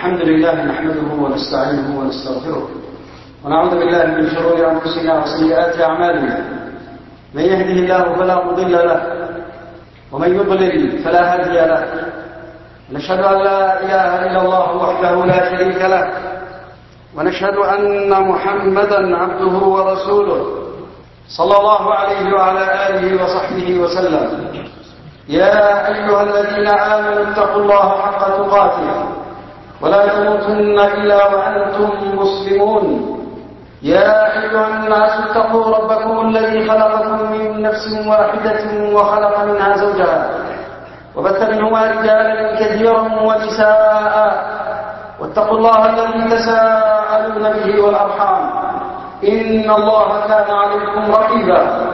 الحمد لله نحمده ونستعينه ونستغفره ونعوذ بالله من شرور أنفسنا وسيئات أعمالنا. من يهده الله فلا مضل له ومن يضلل فلا هادي له. نشهد أن لا إله إلا الله وحده لا شريك له، ونشهد أن محمدا عبده ورسوله صلى الله عليه وعلى آله وصحبه وسلم. يا أيها الذين آمنوا اتقوا الله حق تقاته ولا تموتن إلا وأنتم مسلمون. يا أيها الناس اتقوا ربكم الذي خلقكم من نفس واحدة وخلق منها زوجها وبث منهما رجالا كثيرا ونساء، واتقوا الله الذي تساءلون به والأرحام إن الله كان عليكم رقيبا.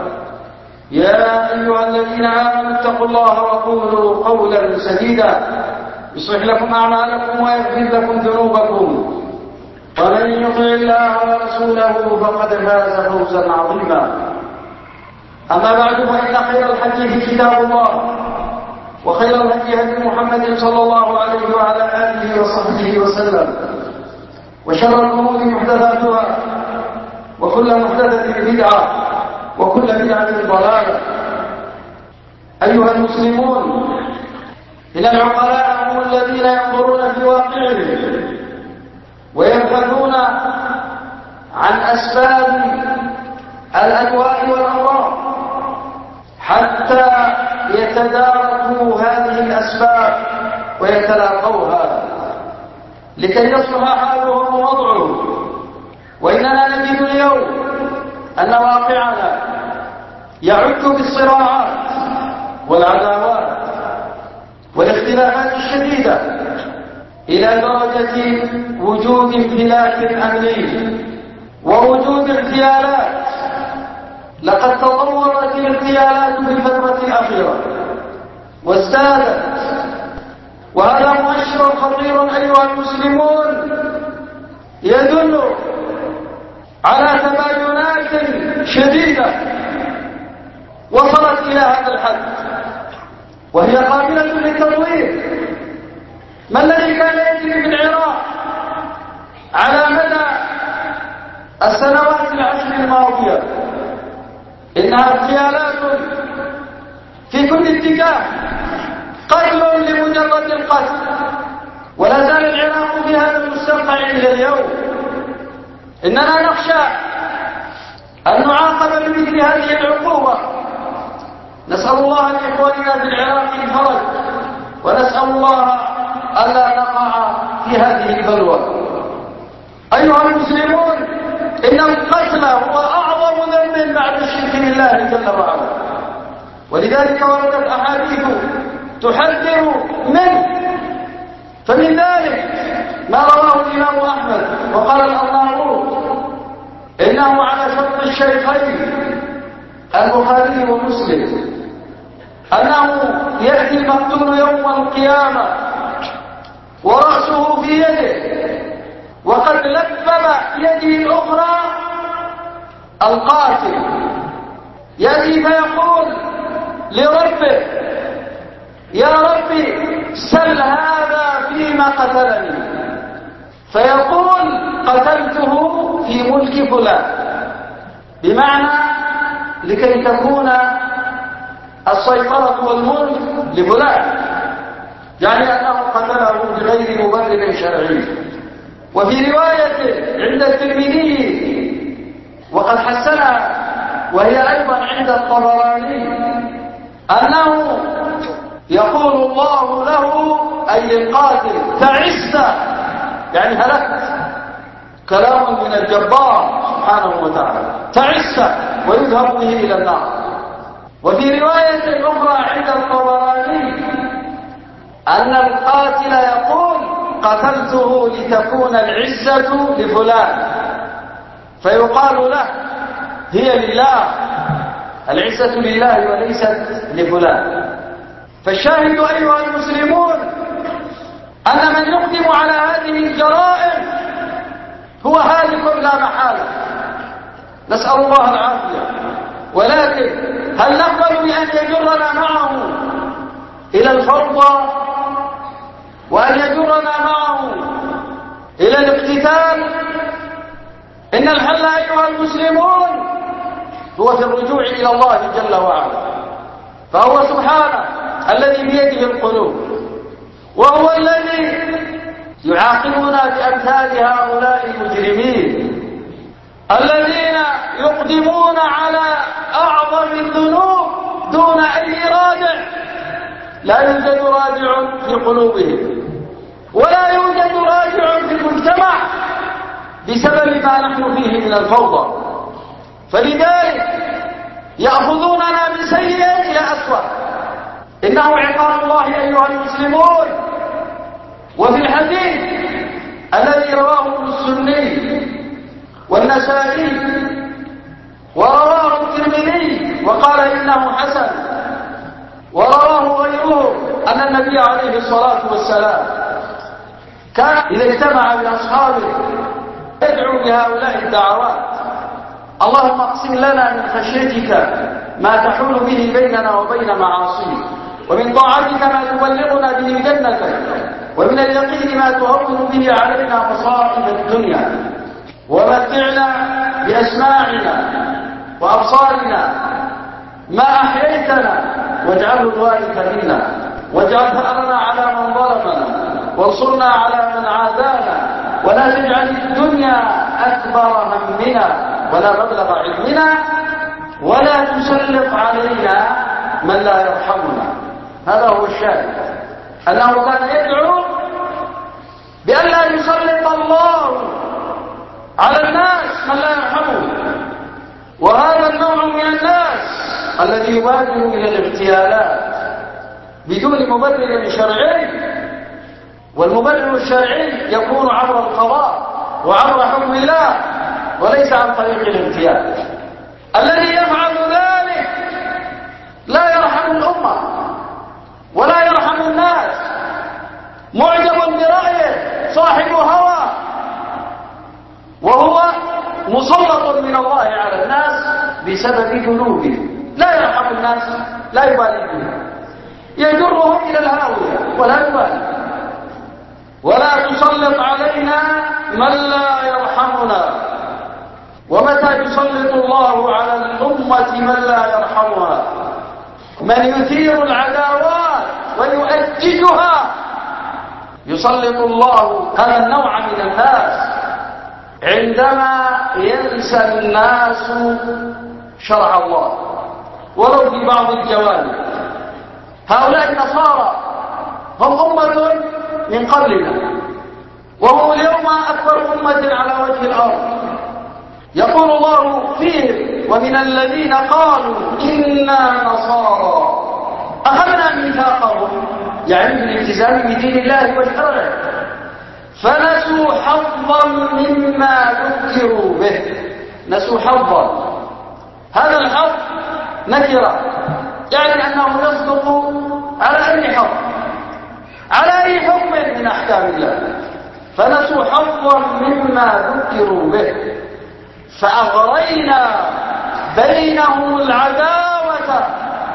يا أيها الذين آمنوا اتقوا الله وقولوا قولا سديدا يصلح لكم أعمالكم ويغفر لكم ذنوبكم، ومن يطع الله ورسوله فقد فاز فوزا عظيما. أما بعد، فإن خير الحديث كتاب الله، وخير الهدي هدي محمد صلى الله عليه وعلى آله وصحبه وسلم، وشر الأمور محدثاتها، وكل محدثة بدعة، وكل بدعة ضلالة. أيها المسلمون، إن العقلاء هم الذين ينظرون في واقعهم ويبحثون عن أسباب الأدواء والأمراض حتى يتداركوا هذه الأسباب ويتلاقوها لكي يصلح حالهم ووضعهم. وإننا نجد اليوم أن واقعنا يعد بالصراعات والعداوات والاختلافات الشديدة إلى درجة وجود انفلات أمني ووجود اغتيالات. لقد تطورت الاغتيالات في الفترة الأخيرة وازدادت، وهذا مؤشر خطير أيها المسلمون يدل على تباينات شديدة وصلت إلى هذا الحد، وهي قابلة للتطوير. ما الذي كان يجري في العراق على مدى السنوات العشر الماضية؟ إنها اغتيالات في كل اتجاه، قتل لمجرد القتل، ولا زال العراق في هذا المستنقع إلى اليوم. إننا نخشى أن نعاقب بمثل هذه العقوبة. نسأل الله لإخواننا في العراق الفرج، ونسأل الله ألا نقع في هذه البلوى. أيها المسلمون، إن القتل هو أعظم ذنب بعد الشرك بالله جل وعلا، ولذلك وردت أحاديث تحذر منه. فمن ذلك ما رواه الإمام أحمد وقال الأرناؤوط إنه على شرط الشيخين البخاري ومسلم أنه يأتي المقتول يوم القيامة ورأسه في يده وقد لبب يده الأخرى القاتل، يأتي فيقول لربه: يا ربي سل هذا فيما قتلني، فيقول: قتلته في ملك فلان، بمعنى لكي تكون السيطرة والملك لفلان، يعني أنه قتله بغير مبرر شرعي. وفي رواية عند الترمذي وقد حسنها وهي أيضا عند الطبراني أنه يقول الله له أي للقاتل: تعس، يعني هلكت. كلام من الجبار سبحانه وتعالى، تعس، ويذهب به إلى النار. وفي رواية أخرى عند الطبراني أن القاتل يقول: قتلته لتكون العزة لفلان، فيقال له: هي لله، العزة لله وليست لفلان. فالشاهد أيها المسلمون أن من يقدم على هذه الجرائم هو هالك لا محالة، نسأل الله العافية. ولكن هل نقبل بأن يجرنا معه إلى الفوضى وأن يجرنا معه أيها المسلمون هو في الرجوع إلى الله جل وعلا، فهو سبحانه الذي بيده القلوب، وهو الذي يعاقبنا بأمثال هؤلاء المجرمين الذين يقدمون على أعظم الذنوب دون أي رادع. لا يوجد رادع في قلوبهم ولا يوجد رادع في المجتمع بسبب ما نحن فيه من الفوضى، فلذلك يأخذوننا من سيء إلى أسوأ. إنه عقاب الله أيها المسلمون. وفي الحديث الذي رواه ابن السني والنسائي ورواه الترمذي وقال إنه حسن، ورواه غيره، أن النبي عليه الصلاة والسلام كان إذا اجتمع بأصحابه يدعو بهؤلاء الدعوات: اللهم اقسم لنا من خشيتك ما تحول به بيننا وبين معاصيك، ومن طاعتك ما تبلغنا به جنتك، ومن اليقين ما تهون به علينا مصائب الدنيا، ومتعنا بأسماعنا وأبصارنا ما أحييتنا، واجعله الوارث منا، واجعل ثأرنا على من ظلمنا، وانصرنا على من عادانا، ولا تجعل الدنيا أكبر همنا ولا مبلغ علمنا، ولا تسلط علينا من لا يرحمنا. هذا هو الشاهد، أنه كان يدعو بأن لا يسلط الله على الناس من لا يرحمه. وهذا النوع من الناس الذي يبادر إلى الاغتيالات بدون مبرر شرعي، والمبرر الشرعي يكون عبر القضاء وعبر حكم الله وليس عن طريق الاغتيال. الذي يفعل ذلك لا يرحم الأمة ولا يرحم الناس، معجب برأيه، صاحب هوى، وهو مسلط من الله على الناس بسبب ذنوبه، لا يرحم الناس، لا يبالي بهم، يجرهم إلى الهاوية ولا يبالي. ولا تسلط علينا من لا يرحمنا. ومتى يسلط الله على الأمة من لا يرحمها؟ من يثير العداوات ويؤججها. يسلط الله هذا النوع من الناس عندما ينسى الناس شرع الله ولو في بعض الجوانب. هؤلاء النصارى هم أمة من قبلنا، وهم اليوم أكبر أمة على وجه الأرض. يقول الله فيهم: ومن الذين قالوا إنا نصارى أخذنا ميثاقهم، يعني بالالتزام بدين الله وشرعه، فنسوا حظا مما ذكروا به. نسوا حظا، هذا الحظ نكرة، يعني أنه يصدق على أي حظ، على أي حكم من أحكام الله. فنسوا حظا مما ذكروا به فأغرينا بينهم العداوة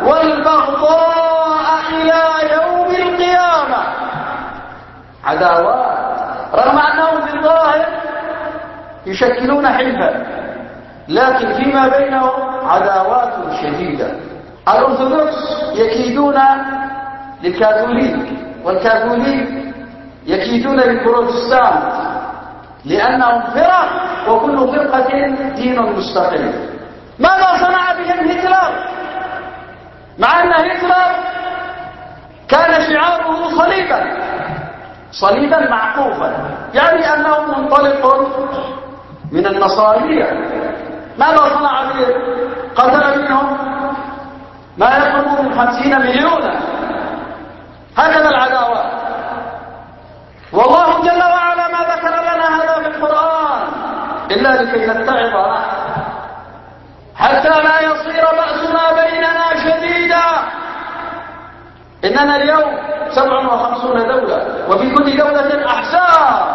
والبغضاء إلى يوم القيامة. عداوات رغم أنهم في الظاهر يشكلون حلفا، لكن فيما بينهم عداوات شديدة. الأرثوذكس يكيدون للكاثوليك، والكاثوليك يكيدون للبروتستانت، لأنهم فرق وكل فرقة دين مستقل. ماذا صنع بهم هتلر؟ مع أن هتلر كان شعاره صليبا، صليبا معقوفا، يعني أنه منطلق من النصرانية. ماذا صنع بهم؟ قتل منهم ما يقرب من 50 مليونا. هكذا العداوات. والله جل وعلا ما ذكر لنا هذا في القرآن إلا لكي نتعظ حتى لا يصير بأسنا بيننا شديدا. إننا اليوم 57 دولة، وفي كل دولة أحزاب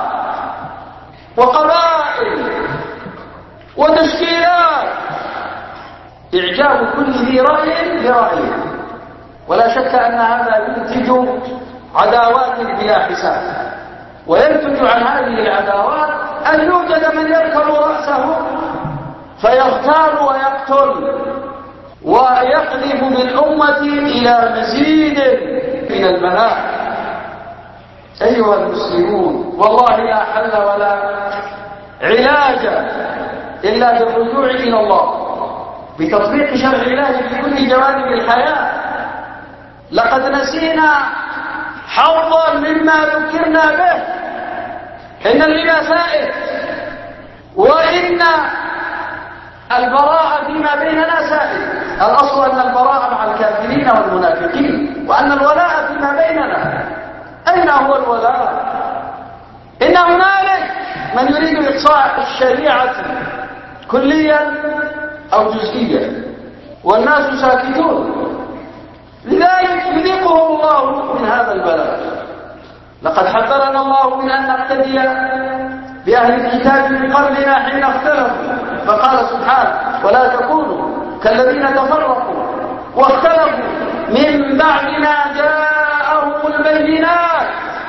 وقبائل وتشكيلات، إعجاب كل ذي رأي برأيه. ولا شك أن هذا ينتج عداوات بلا حساب، وينتج عن هذه العداوات أن يوجد من يركب رأسه فيغتال ويقتل ويقذف بالأمة إلى مزيد من البلاء. أيها المسلمون، والله لا حل ولا علاج إلا بالرجوع إلى الله بتطبيق شرع الله في كل جوانب الحياة. لقد نسينا حظا مما ذكرنا به. إن الربا سائد، وإن البراءة فيما بيننا سائد. الأصل أن البراءة مع الكافرين والمنافقين، وأن الولاء فيما بيننا. أين هو الولاء؟ إن هنالك من يريد إقصاء الشريعة كليا أو جزئيا، والناس ساكتون. لذلك يذيقه الله من هذا البلاء. لقد حذرنا الله من أن نقتدي بأهل الكتاب من قبلنا حين اختلفوا، فقال سبحانه: ولا تكونوا كالذين تفرقوا واختلفوا من بعد ما جاءهم البينات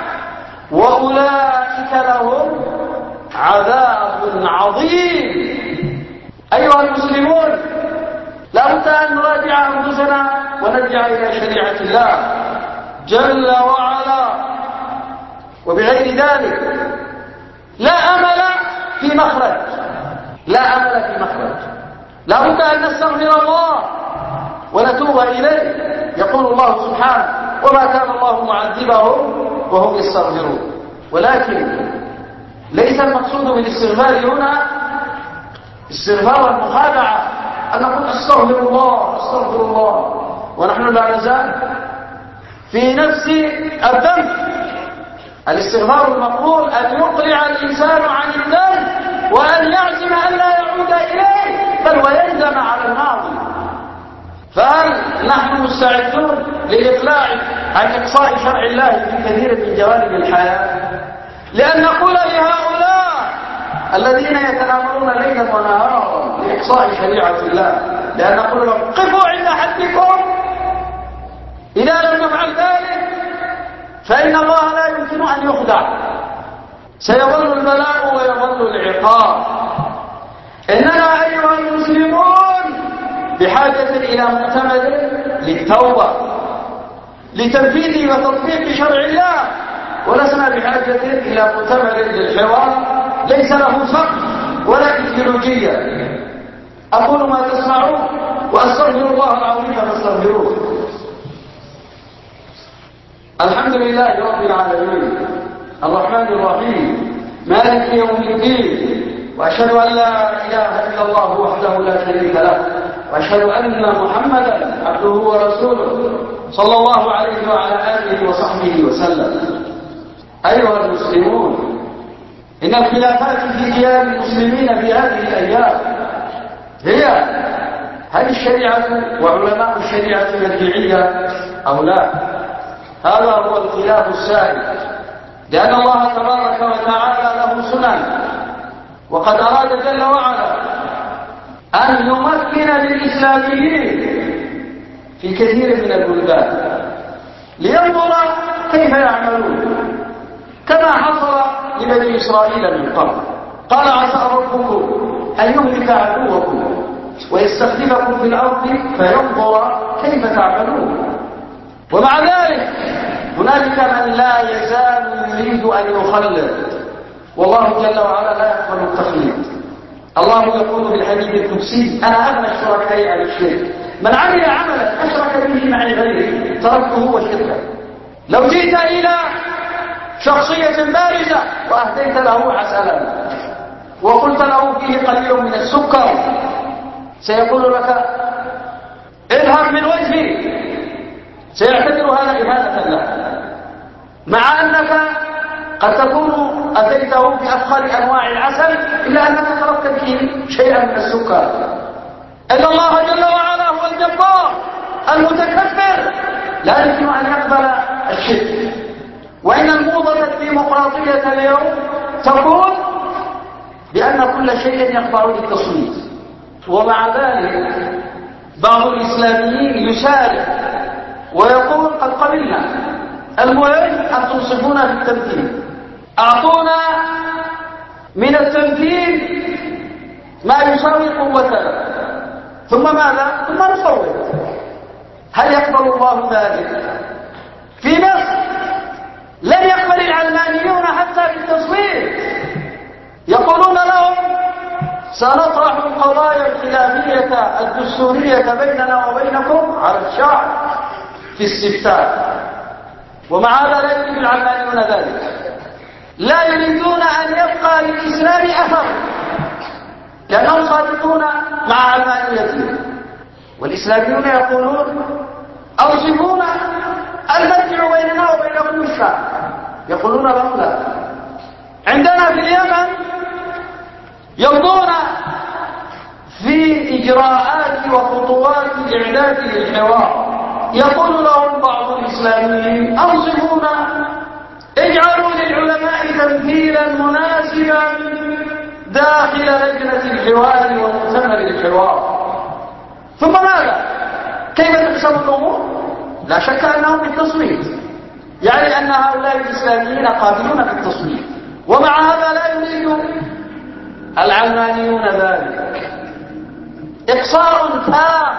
وأولئك لهم عذاب عظيم. أيها المسلمون، لا بد أن نراجع أنفسنا ونرجع إلى شريعة الله جل وعلا. وبغير ذلك لا أمل في مخرج، لا أمل في مخرج. لا بد أن نستغفر الله ونتوب إليه. يقول الله سبحانه: وما كان الله معذبهم وهم يستغفرون. ولكن ليس المقصود بالاستغفار هنا استغفار المخادعة، أن نقول أستغفر الله أستغفر الله ونحن لا نزال في نفس الذنب. الاستغفار المقبول أن يقلع الإنسان عن الذنب وأن يعزم أن لا يعود إليه، بل ويندم على الماضي. فهل نحن مستعدون للإقلاع عن إقصاء شرع الله في كثير من جوانب الحياة؟ لأن نقول لهؤلاء الذين يتنامرون ليلا ونهارا لإقصاء شريعة الله، لأن نقول لهم: قفوا عند حدكم. إذا لم نفعل ذلك فإن الله لا يمكن أن يخدع. سيظل البلاء ويظل العقاب. إننا أيها المسلمون بحاجة إلى مؤتمر للتوبة لتنفيذ وتطبيق شرع الله، ولسنا بحاجة إلى مؤتمر للحوار ليس له سقف ولا إيديولوجية. أقول ما تسمعون وأستغفر الله العظيم فاستغفروه. الحمد لله رب العالمين الرحمن الرحيم مالك يوم الدين، وأشهد أن لا إله إلا الله وحده لا شريك له، وأشهد أن محمدا عبده ورسوله صلى الله عليه وعلى آله وصحبه وسلم. أيها المسلمون، إن الخلافات في ديار المسلمين في هذه الأيام هي: هل الشريعة وعلماء الشريعة مرجعية أو لا؟ هذا هو الخلاف السائد، لأن الله تبارك وتعالى له سنن، وقد أراد جل وعلا أن يمكن للإسلاميين في كثير من البلدان لينظر كيف يعملون، كما حصل لبني إسرائيل من قبل. قال: عسى ربكم أن يهلك عدوكم ويستخلفكم في الأرض فينظر كيف تعملون. ومع ذلك هنالك من لا يزال يريد أن يخلد، والله جل وعلا لا يقبل التخليد. الله يقول في الحديث القدسي: أنا أغنى الشركاء عن الشرك، من عمل عملا أشرك به معي غيري تركته وشركه. لو جئت إلى شخصية بارزة وأهديت له عسلا وقلت له فيه قليل من السكر، سيقول لك: اذهب من وجهي. سيعتبر هذا إهانة له، مع أنك قد تكون أتيته بأفخر أنواع العسل إلا أنك تركت فيه شيئا من السكر. إن الله جل وعلا هو الجبار المتكبر، لا يمكن أن يقبل الشرك. وإن الموضة الديمقراطية اليوم تقول بأن كل شيء يخضع للتصويت، ومع ذلك بعض الإسلاميين يسارع ويقول: قد قبلنا، المهم أن تنصفونا في التمثيل، أعطونا من التمثيل ما يساوي قوتنا، ثم ماذا؟ ثم نصوت. هل يقبل الله ذلك؟ في مصر لن يقبل العلمانيون حتى بالتصويت. يقولون لهم سنطرح القضايا الخلافية الدستورية بيننا وبينكم على الشعب في استفتاء، ومع هذا لا يريد العلمانيون ذلك. لا يريدون أن يبقى للإسلام أثر، لأنهم صادقون مع علمانيتهم. والإسلاميون يقولون أوصفونا المرجع بيننا وبينكم الشعب. يقولون لهم لا. عندنا في اليمن يمضون في إجراءات وخطوات إعداد للحوار. يقول لهم بعض الإسلاميين أوصفونا، اجعلوا للعلماء تمثيلا مناسبا داخل لجنة الحوار ومؤتمر الحوار. ثم ماذا؟ كيف تحسب الأمور؟ لا شك أنهم بالتصويت، يعني أن هؤلاء الإسلاميين قابلون بالتصويت، ومع هذا لا يريد العلمانيون ذلك. إقصاء تام،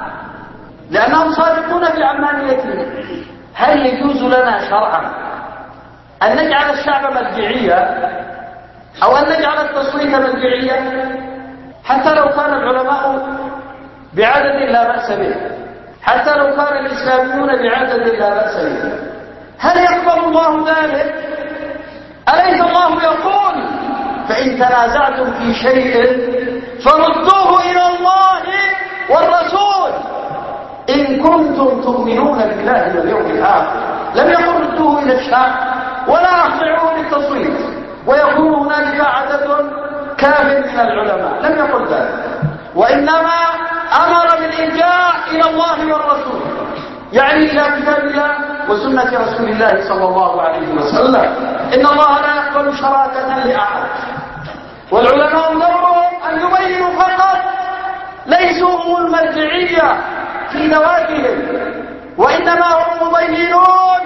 لأنهم صادقون بعلمانيتهم. هل يجوز لنا شرعا أن نجعل الشعب مرجعية أو أن نجعل التصويت مرجعية؟ حتى لو كان العلماء بعدد لا بأس به، حتى لو كان الإسلاميون بعدد لا بأس به، هل يقبل الله ذلك؟ أليس الله يقول فإن تنازعتم في شيء فردوه إلى الله والرسول إن كنتم تؤمنون بالله واليوم الآخر؟ لم يقل ردوه إلى الشعب ولا أخضعوه للتصويت ويكون هنالك عدد كاف من العلماء، لم يقل ذلك، وإنما أمر بالإلجاء إلى الله والرسول، يعني إلى كتاب الله وسنة رسول الله صلى الله عليه وسلم. إن الله لا يقبل شراكة لأحد، والعلماء دورهم أن يبينوا فقط، ليسوا هم المرجعية في ذواتهم، وإنما هم مبينون.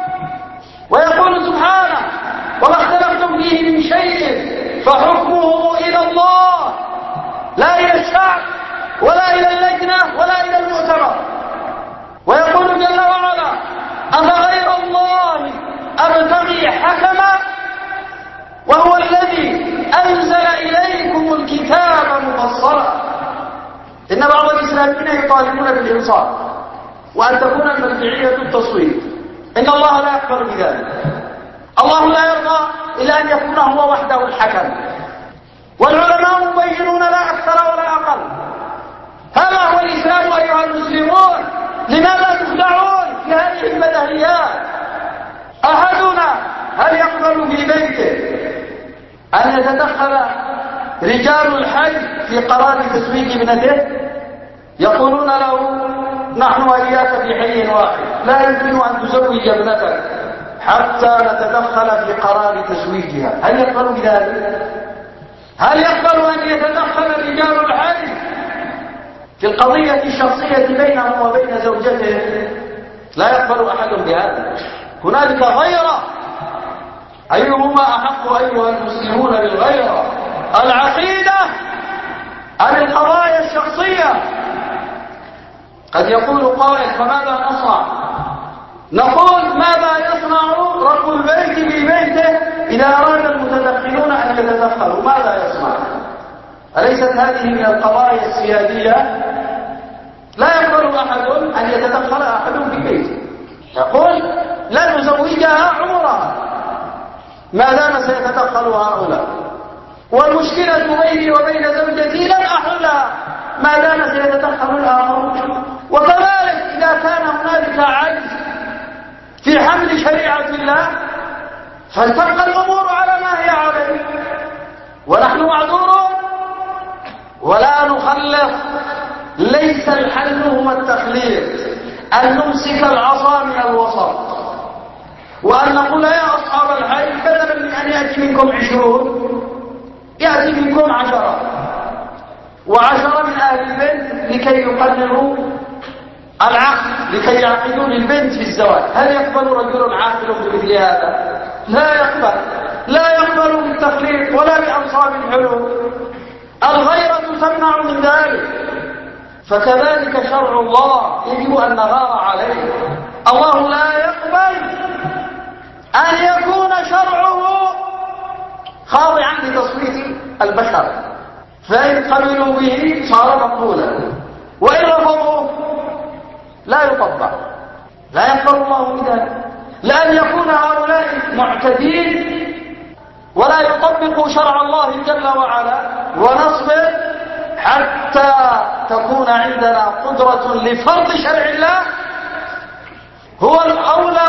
ويقول سبحانه وما اختلفتم فيه من شيء فحكمه إلى الله، لا إلى الشعب ولا إلى اللجنة ولا إلى المؤتمر. ويقول جل وعلا أفغير الله أبتغي حكما وهو الذي أنزل إليكم الكتاب مفصلا. إن بعض الإسلاميين يطالبون بالإنصاف وأن تكون المرجعية التصويت. إن الله لا يقبل بذلك. الله لا يرضى إلا أن يكون هو وحده الحكم، والعلماء مبينون لا أكثر ولا أقل. هذا هو الإسلام أيها المسلمون. لماذا تخدعون في هذه البدهيات؟ أحدنا هل يقبل في بيته أن يتدخل رجال الحي في قرار تزويج ابنته؟ يقولون له نحن وإياك في حي واحد، لا يمكن أن تزوج ابنتك حتى نتدخل في قرار تزويجها. هل يقبل بذلك؟ هل يقبل أن يتدخل رجال الحي في القضية الشخصية بينه وبين زوجته؟ لا يقبل أحد بهذا. هنالك غيرة، أيهما أحق أيها المسلمون بالغيرة؟ العقيدة أم القضايا الشخصية؟ قد يقول قائل فماذا نصنع؟ نقول ماذا يصنع رب البيت في بيته إذا أراد المتدخلون أن يتدخلوا؟ ماذا يصنع؟ أليست هذه من القضايا السيادية؟ لا يقبل أحد أن يتدخل أحد في بيته، يقول لا نزوجها عمرها ما دام سيتدخل هؤلاء، والمشكلة بيني وبين زوجتي لن أحلها ما دام سيتدخل الآخرون. وكذلك إذا كان هنالك عجز في حمل شريعة الله فلتبقى الأمور على ما هي عليه، ونحن معذورون ولا نخلف. ليس الحل هو التخليط، أن نمسك العصا من الوسط وأن نقول يا أصحاب الحي بدلا من أن يأتي منكم 20 يأتي منكم 10 و10 من أهل البنت لكي يقرروا العقد، لكي يعقدوا للبنت في الزواج. هل يقبل رجل عاقل بمثل هذا؟ لا يقبل. لا يقبل بالتخليط ولا بأنصاب الحلول. الغيرة تمنع من ذلك. فكذلك شرع الله يجب أن نغار عليه. الله لا يقبل أن يكون شرعه خاضعا لتصويت البشر، فإن قبلوا به صار مقبولا، وإن رفضوه لا يطبق، لا يقبل الله بذلك. لأن يكون هؤلاء معتدين ولا يطبقوا شرع الله جل وعلا، ونصبر حتى تكون عندنا قدرة لفرض شرع الله هو الأولى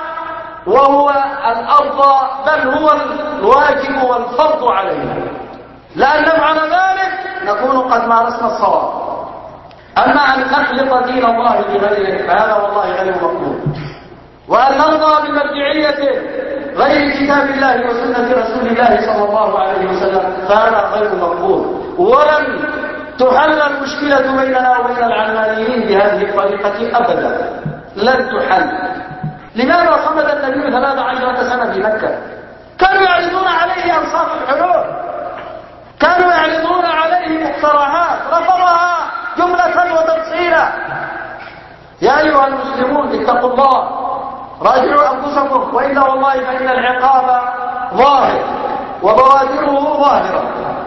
وهو الأرضى، بل هو الواجب والفرض علينا. لأن نفعل ذلك نكون قد مارسنا الصواب. أما أن نخلط دين الله بغيره فهذا والله غير مقبول، وأن نرضى بمرجعيته غير كتاب الله وسنة رسول الله صلى الله عليه وسلم فهذا غير مقبول. ولن تحل المشكلة بيننا وبين العلمانيين بهذه الطريقة أبدا، لن تحل. لماذا صمد النبي 13 سنة في مكة؟ كانوا يعرضون عليه أنصاف الحلول، كانوا يعرضون عليه مقترحات رفضها جملة وتفصيلا. يا أيها المسلمون اتقوا الله، راجعوا أنفسكم، وإلا والله فإن العقاب ظاهر وبوادره ظاهرة.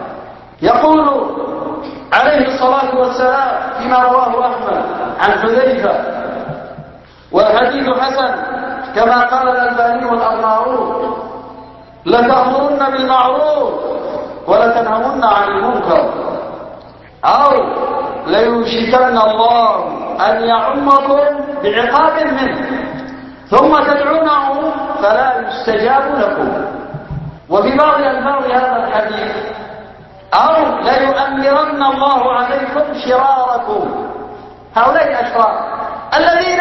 يقول عليه الصلاة والسلام فيما رواه أحمد عن حذيفة، والحديث حسن كما قال الألباني والأرناؤوط: لتأمرن بالمعروف ولتنهون عن المنكر، أو ليوشكن الله أن يعمكم بعقاب منه ثم تدعونه فلا يستجاب لكم. وفي بعض ألفاظ هذا الحديث: أو ليؤمرن الله عليكم شراركم. هؤلاء الأشرار الذين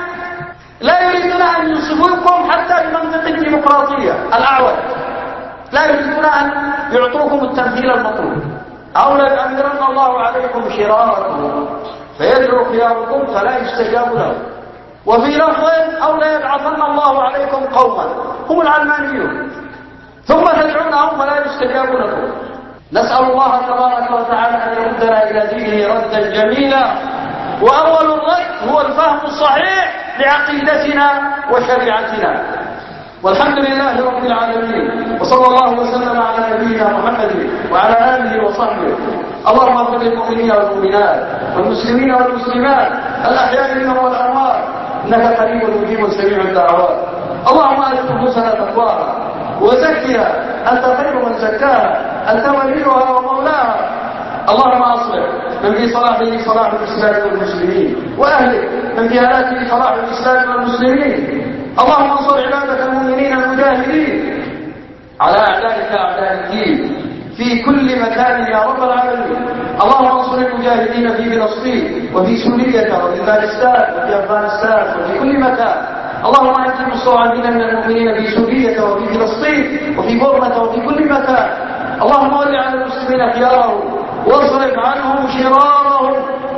لا يريدون أن ينصفوكم حتى بمنطق الديمقراطية الأعوج، لا يريدون أن يعطوكم التمثيل المطلوب. أو ليؤمرن الله عليكم شراركم فيدعو خياركم فلا يستجاب لهم. وفي لفظ: أو ليبعثن الله عليكم قوما هم العلمانيون ثم تدعونهم فلا يستجاب لكم. نسأل الله تبارك وتعالى أن يردنا إلى دينه ردا جميلا. وأول الرد هو الفهم الصحيح لعقيدتنا وشريعتنا. والحمد لله رب العالمين، وصلى الله وسلم على نبينا محمد وعلى آله وصحبه. اللهم اغفر للمؤمنين والمؤمنات والمسلمين والمسلمات الأحياء منهم والأموات، إنك قريب مجيب سميع الدعوات. اللهم آت نفوسنا تقواها وزكها، أنت خير من زكاها، أنت وليها ومولاها. اللهم أصلح من في صلاحه صلاح الإسلام والمسلمين، وأهلك من في هلاكه صلاح الإسلام والمسلمين. اللهم انصر عبادك المؤمنين المجاهدين على أعدائك أعداء الدين في كل مكان يا رب العالمين. اللهم انصر المجاهدين في فلسطين وفي سوريا وفي باكستان وفي أفغانستان وفي كل مكان. اللهم أنت المستضعفين من المؤمنين في سوريا وفي فلسطين وفي بورما وفي كل مكان. اللهم ول على المسلمين خيارهم واصرف عنهم شرارهم.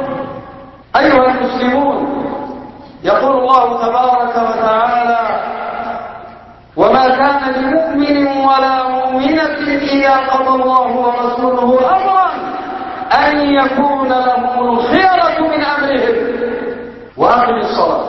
أيها المسلمون، يقول الله تبارك وتعالى: وما كان لمؤمن ولا مؤمنة إذا قضى الله ورسوله أمرا أن يكون لهم الخيرة من أمرهم. وأقم الصلاة